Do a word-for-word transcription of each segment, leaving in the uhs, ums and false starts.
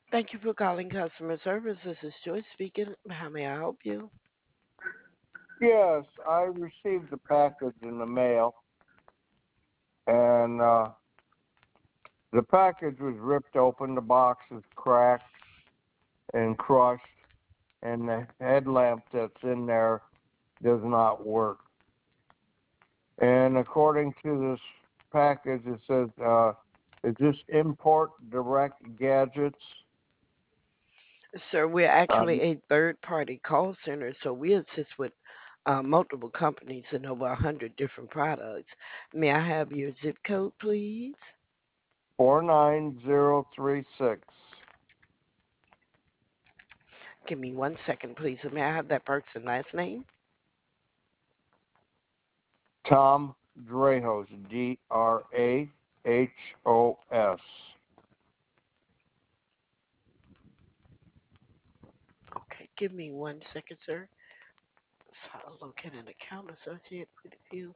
Thank you for calling customer service. This is Joyce speaking. How may I help you? Yes, I received a package in the mail, and uh, the package was ripped open. The box is cracked and crushed, and the headlamp that's in there does not work. And according to this package, it says, uh, "Is this import direct gadgets?" Sir, we're actually Um, a third party call center, so we assist with uh, multiple companies and over a hundred different products. May I have your zip code, please? four nine zero three six. Give me one second, please. And may I have that person's last name? Tom Drahos, D R A H O S. Okay, give me one second, sir. So I'll locate an account associated with you.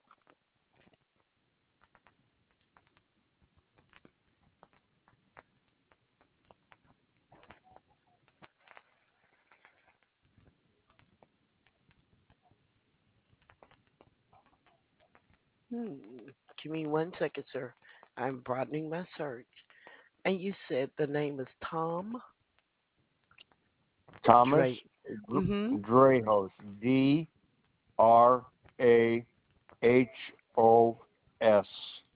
Hmm. Give me one second, sir. I'm broadening my search. And you said the name is Tom Thomas Drake. Mm-hmm. Drahos, D R A H O S.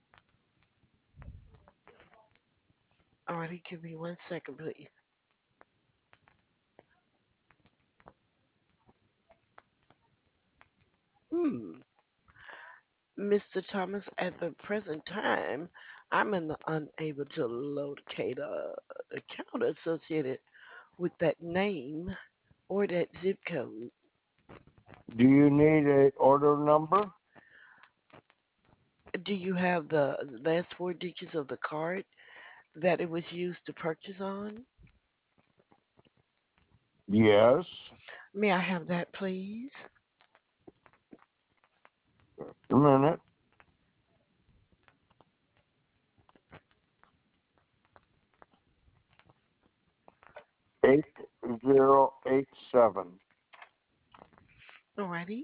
Alrighty, give me one second, please. Hmm. Mister Thomas, at the present time, I'm in the unable to locate a account associated with that name or that zip code. Do you need a order number? Do you have the last four digits of the card that it was used to purchase on? Yes. May I have that, please? A minute. Eight zero eight seven. Alrighty.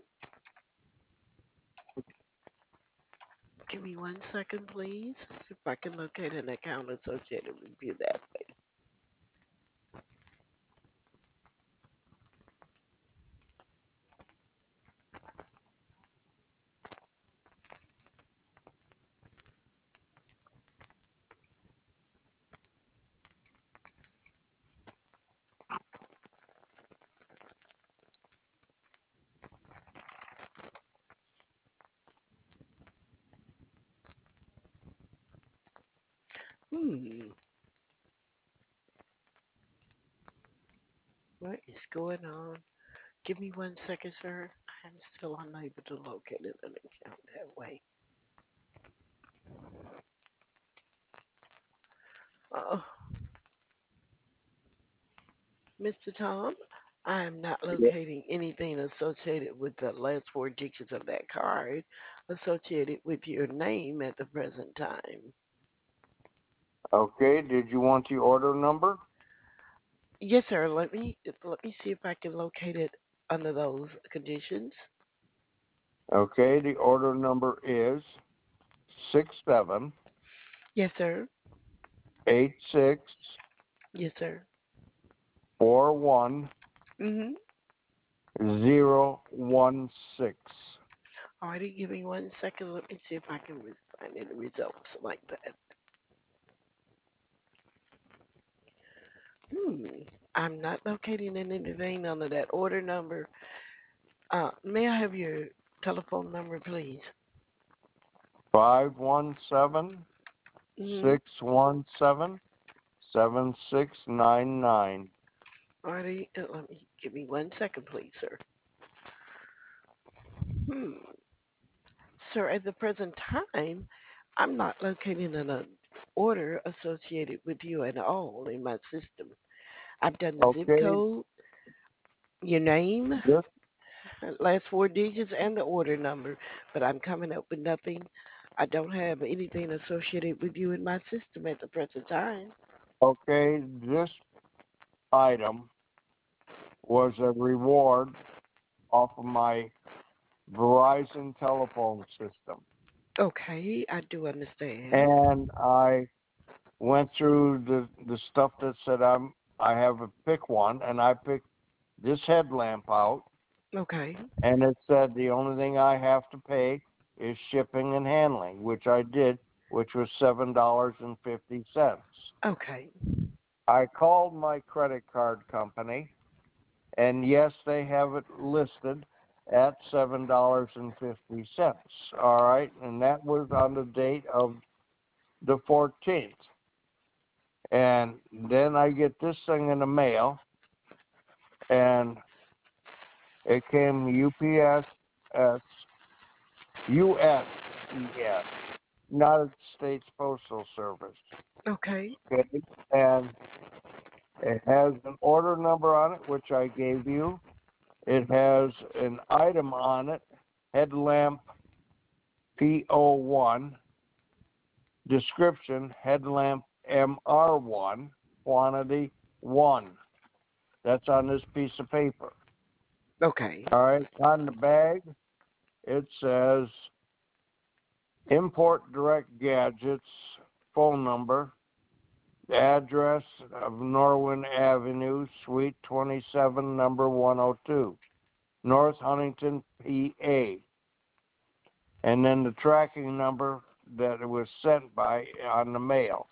Give me one second, please. See if I can locate an account associated with you that way. Hmm. What is going on? Give me one second, sir. I'm still unable to locate an account that way. Uh, Mister Tom, I am not locating anything associated with the last four digits of that card associated with your name at the present time. Okay. Did you want the order number? Yes, sir. Let me let me see if I can locate it under those conditions. Okay. The order number is six seven Yes, sir. eight six Yes, sir. four one Mhm. zero one six. Alrighty, give me one second. Let me see if I can re- find any results like that. Hmm. I'm not locating anything under that order number. Uh, may I have your telephone number, please? Five one seven Mhm. six one seven seven six nine nine. Alrighty, uh, let me give me one second, please, sir. Hmm. Sir, at the present time, I'm not locating an uh, order associated with you at all in my system. I've done the zip Okay. code, your name, This last four digits, and the order number, but I'm coming up with nothing. I don't have anything associated with you in my system at the present time. okay. This item was a reward off of my Verizon telephone system. Okay, I do understand. And I went through the, the stuff that said I'm I have to pick one, and I picked this headlamp out, Okay, and it said the only thing I have to pay is shipping and handling, which I did, which was seven dollars and fifty cents. okay, I called my credit card company, and yes, they have it listed at seven dollars and fifty cents. All right, and that was on the date of the fourteenth. And then I get this thing in the mail, and it came U P S, uh, U S P S, United States Postal Service. okay, Okay, and it has an order number on it, which I gave you. It has an item on it, headlamp P O one, description headlamp M R one, quantity one. That's on this piece of paper. okay, All right, on the bag, it says Import Direct Gadgets, phone number, address of Norwin Avenue, Suite twenty-seven, number one oh two, North Huntington, P A. And then the tracking number that it was sent by on the mail.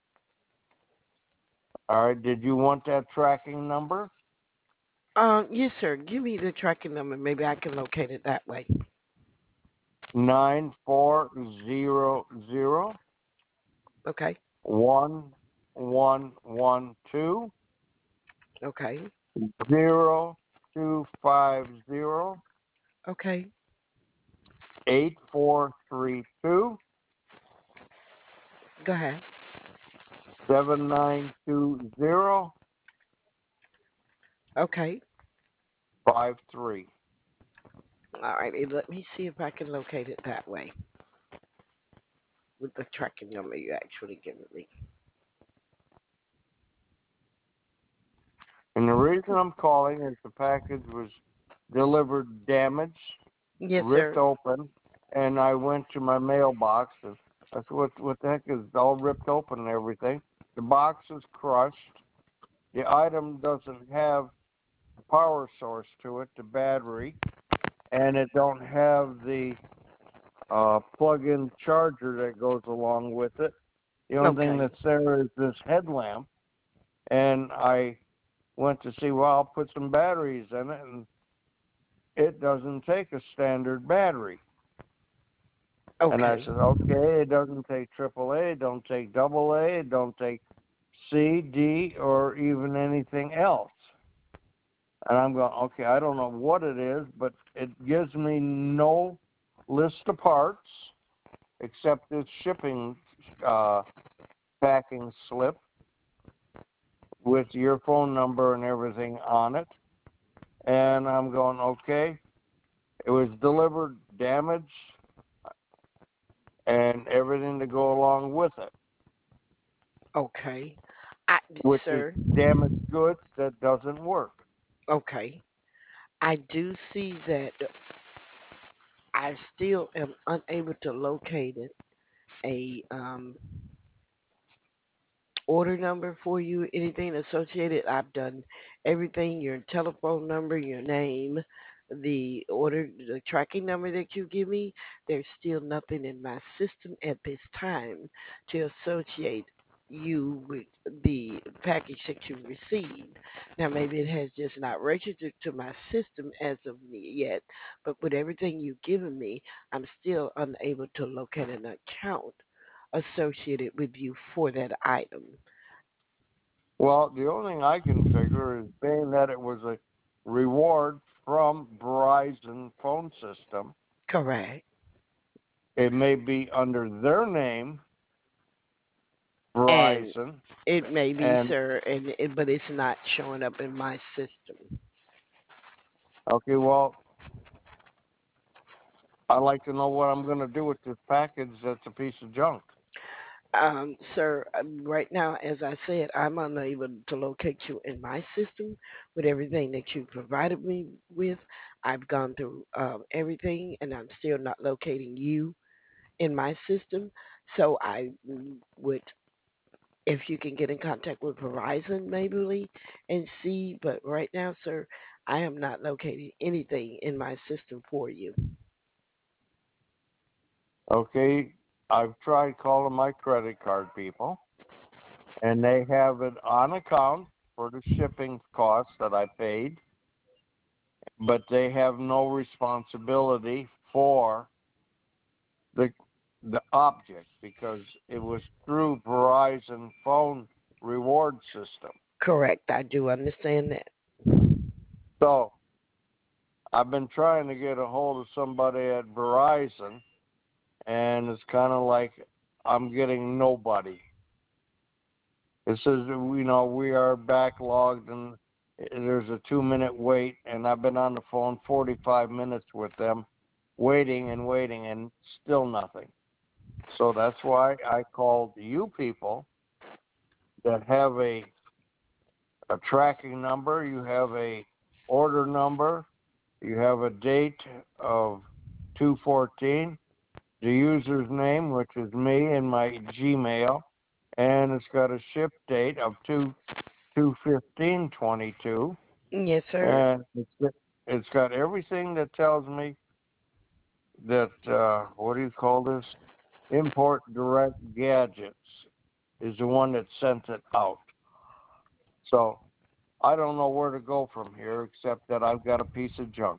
All right, did you want that tracking number? Um, yes, sir. Give me the tracking number. Maybe I can locate it that way. Nine four zero zero Okay, one one one two okay, zero two five zero okay. eight four three two Go ahead. seven nine two zero Okay. five three. All right. eh, Let me see if I can locate it that way with the tracking number you actually given me. And the reason I'm calling is the package was delivered damaged, Yes, ripped sir. open, and I went to my mailbox and I said, what, what the heck is all ripped open and everything? The box is crushed. The item doesn't have a power source to it, the battery, and it don't have the uh, plug-in charger that goes along with it. The only thing Okay. that's there is this headlamp, and I went to see, well, I'll put some batteries in it, and it doesn't take a standard battery. And I Okay. said, okay, it doesn't take triple A, it don't take double A, it don't take C, D, or even anything else. And I'm going, okay, I don't know what it is, but it gives me no list of parts except this shipping uh, packing slip with your phone number and everything on it. And I'm going, okay, it was delivered damaged and everything to go along with it, Okay. I, which is sir. damaged goods that doesn't work. Okay. I do see that I still am unable to locate it. A um order number for you, anything associated. I've done everything, your telephone number, your name, the order, the tracking number that you give me. There's still nothing in my system at this time to associate you with the package that you received. Now, maybe it has just not registered to my system as of yet, but with everything you've given me, I'm still unable to locate an account associated with you for that item. Well, the only thing I can figure is being that it was a reward from Verizon phone system, Correct. it may be under their name, And Verizon, it may be, and sir, and it, but it's not showing up in my system. okay, well, I'd like to know what I'm going to do with this package that's a piece of junk. Um, sir, um, right now, as I said, I'm unable to locate you in my system with everything that you provided me with. I've gone through um, everything, and I'm still not locating you in my system. So I mm, would, if you can get in contact with Verizon, maybe, and see. But right now, sir, I am not locating anything in my system for you. Okay, I've tried calling my credit card people, and they have it on account for the shipping costs that I paid, but they have no responsibility for the the object because it was through Verizon phone reward system. Correct. I do understand that. So I've been trying to get a hold of somebody at Verizon, and it's kind of like I'm getting nobody. It says, you know, we are backlogged and there's a two minute wait, and I've been on the phone forty-five minutes with them, waiting and waiting, and still nothing. So that's why I called you people that have a a tracking number, you have a order number, you have a date of two fourteen, the user's name, which is me and my Gmail, and it's got a ship date of two two fifteen twenty two, Yes, sir. and it's it's got everything that tells me that uh, what do you call this? Import Direct Gadgets is the one that sent it out. So I don't know where to go from here except that I've got a piece of junk.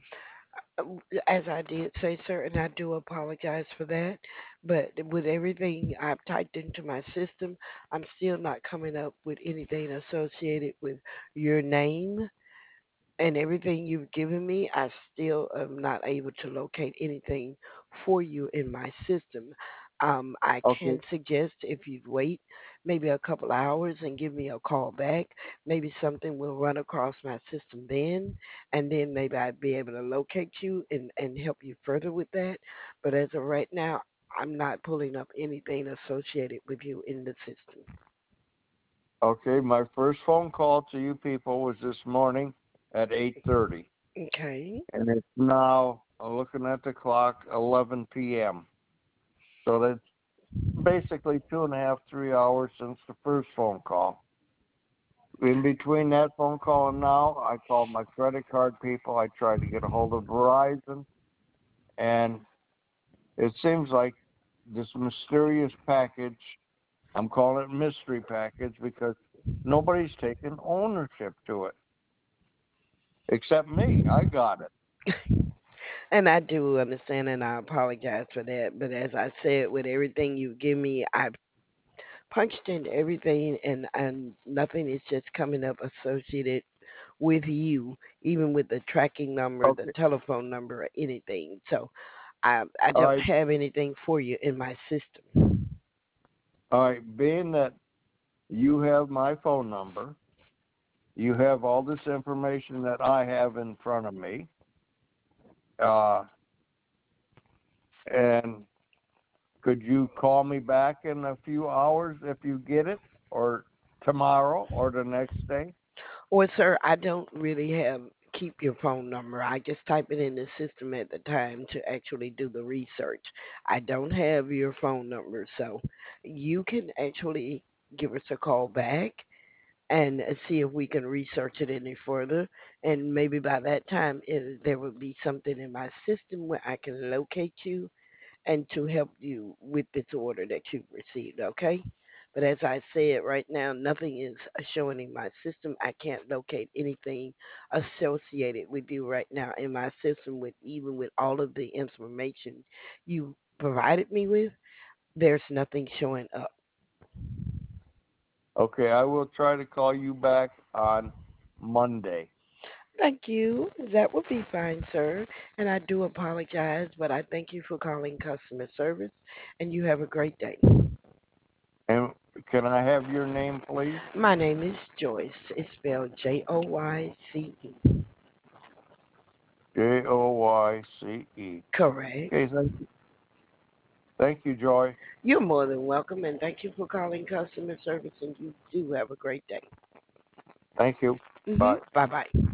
As I did say, sir, and I do apologize for that. But with everything I've typed into my system, I'm still not coming up with anything associated with your name and everything you've given me. I still am not able to locate anything for you in my system. Um, I Okay, can suggest if you wait maybe a couple hours and give me a call back, maybe something will run across my system then, and then maybe I'd be able to locate you and, and help you further with that. But as of right now, I'm not pulling up anything associated with you in the system. okay. My first phone call to you people was this morning at eight thirty, Okay. and it's now uh, looking at the clock eleven p m. So that's basically two and a half, three hours since the first phone call. In between that phone call and now, I called my credit card people. I tried to get a hold of Verizon, and it seems like this mysterious package, I'm calling it mystery package because nobody's taken ownership to it except me. I got it. And I do understand, and I apologize for that. But as I said, with everything you give me, I've punched in everything, and and nothing is just coming up associated with you, even with the tracking number, the Okay. telephone number, or anything. So I I All don't right. have anything for you in my system. All right. Being that you have my phone number, you have all this information that I have in front of me, uh, and could you call me back in a few hours if you get it, or tomorrow, or the next day? Well, sir, I don't really have keep your phone number. I just type it in the system at the time to actually do the research. I don't have your phone number, so you can actually give us a call back and see if we can research it any further. And maybe by that time, it, there will be something in my system where I can locate you and to help you with this order that you've received, okay? But as I said, right now, nothing is showing in my system. I can't locate anything associated with you right now in my system, with even with all of the information you provided me with, there's nothing showing up. Okay, I will try to call you back on Monday. Thank you. That would be fine, sir. And I do apologize, but I thank you for calling customer service, and you have a great day. And can I have your name, please? My name is Joyce. It's spelled J O Y C E. J O Y C E. Correct. Okay, thank you. Thank you, Joy. You're more than welcome, and thank you for calling customer service, and you do have a great day. Thank you. Mm-hmm. Bye. Bye-bye.